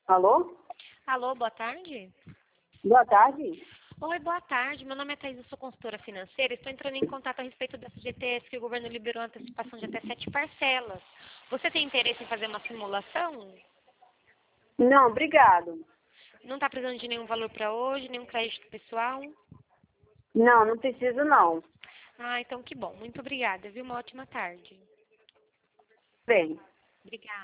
Alô? Alô, boa tarde. Boa tarde. Oi, boa tarde. Meu nome é Thaís, eu sou consultora financeira. Estou entrando em contato a respeito da FGTS que o governo liberou a antecipação de até 7 parcelas. Você tem interesse em fazer uma simulação? Não, obrigado. Não está precisando de nenhum valor para hoje, nenhum crédito pessoal? Não, não preciso não. Ah, então que bom. Muito obrigada, viu? Uma ótima tarde. Bem. Obrigada.